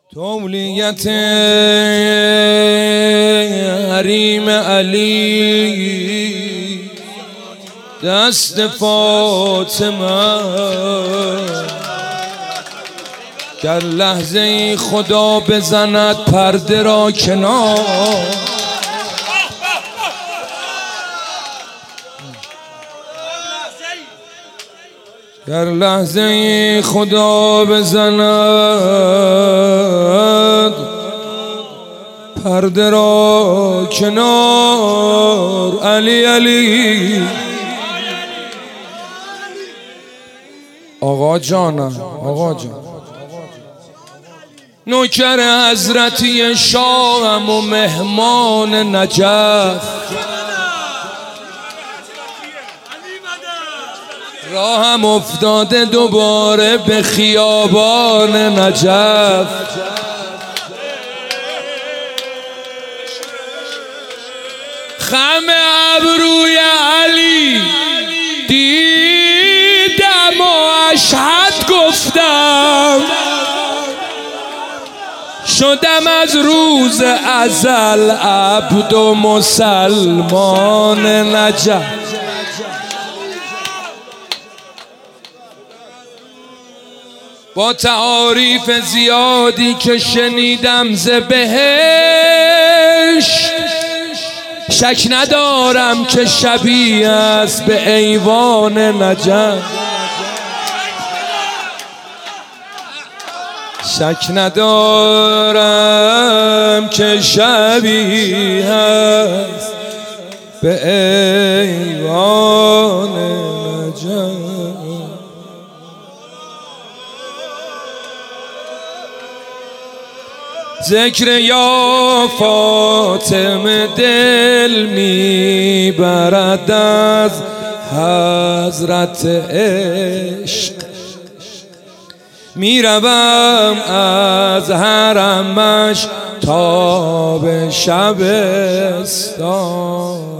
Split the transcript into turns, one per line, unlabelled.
تولیت حریم علی دست فاطمه، گر لحظه ای خدا بزند پرده را کنار، گر لحظه ای خدا بزند پرده را کنار. علی علی آقا جانم، آقا جان، نوکر حضرتی شاهم و مهمان نجف، راهم افتاده دوباره به خیابان نجف. خم ابروی علی دیدم و اشهد گفتم، شدم از روز ازل عبد و مسلمان نجف. با تعاریف زیادی که شنیدم ز بهشت، شک ندارم که شبیه است به ایوان نجف. شک ندارم که شبیه است به ایوان نجف. ذکر یا فاطمه دل میبرد از حضرت عشق، میروم از حرمش تا به شبستان.